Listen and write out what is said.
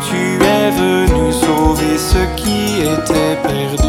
tu es venu sauver ce qui était perdu.